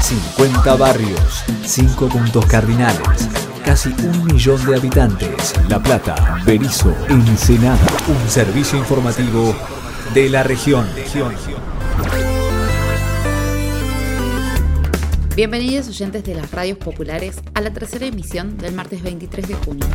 50 barrios, 5 puntos cardinales, casi 1 millón de habitantes. La Plata, Berisso, Ensenada. Un servicio informativo de la región. Bienvenidos oyentes de las radios populares a la tercera emisión del martes 23 de junio.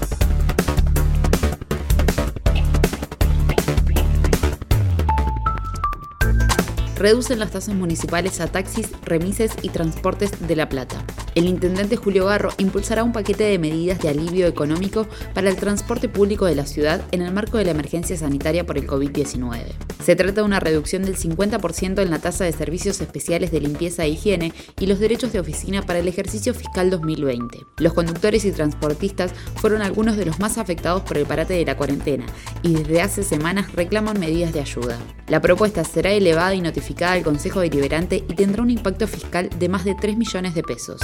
Reducen las tasas municipales a taxis, remises y transportes de La Plata. El intendente Julio Garro impulsará un paquete de medidas de alivio económico para el transporte público de la ciudad en el marco de la emergencia sanitaria por el COVID-19. Se trata de una reducción del 50% en la tasa de servicios especiales de limpieza e higiene y los derechos de oficina para el ejercicio fiscal 2020. Los conductores y transportistas fueron algunos de los más afectados por el parate de la cuarentena y desde hace semanas reclaman medidas de ayuda. La propuesta será elevada y notificada al Consejo Deliberante y tendrá un impacto fiscal de más de 3 millones de pesos.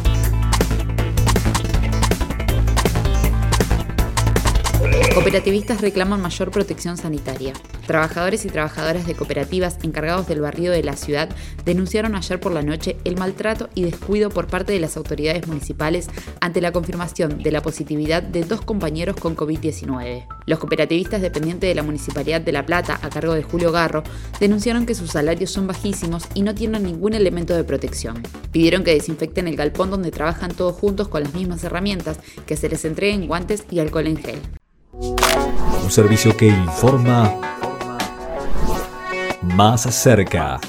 Cooperativistas reclaman mayor protección sanitaria. Trabajadores y trabajadoras de cooperativas encargados del barrido de la ciudad denunciaron ayer por la noche el maltrato y descuido por parte de las autoridades municipales ante la confirmación de la positividad de 2 compañeros con COVID-19. Los cooperativistas dependientes de la Municipalidad de La Plata, a cargo de Julio Garro, denunciaron que sus salarios son bajísimos y no tienen ningún elemento de protección. Pidieron que desinfecten el galpón donde trabajan todos juntos con las mismas herramientas, que se les entreguen guantes y alcohol en gel. Un servicio que informa más cerca.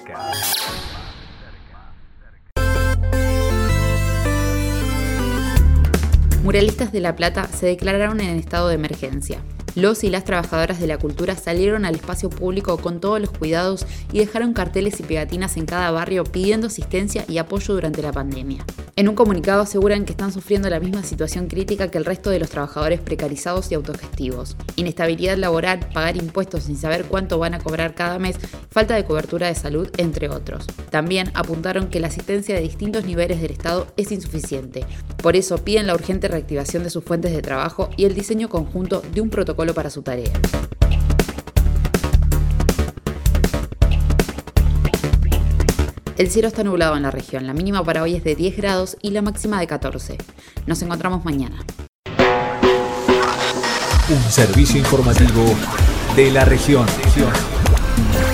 Muralistas de La Plata se declararon en estado de emergencia. Los y las trabajadoras de la cultura salieron al espacio público con todos los cuidados y dejaron carteles y pegatinas en cada barrio pidiendo asistencia y apoyo durante la pandemia. En un comunicado aseguran que están sufriendo la misma situación crítica que el resto de los trabajadores precarizados y autogestivos. Inestabilidad laboral, pagar impuestos sin saber cuánto van a cobrar cada mes, falta de cobertura de salud, entre otros. También apuntaron que la asistencia de distintos niveles del Estado es insuficiente. Por eso piden la urgente reactivación de sus fuentes de trabajo y el diseño conjunto de un protocolo para su tarea. El cielo está nublado en la región. La mínima para hoy es de 10 grados y la máxima de 14. Nos encontramos mañana. Un servicio informativo de la región.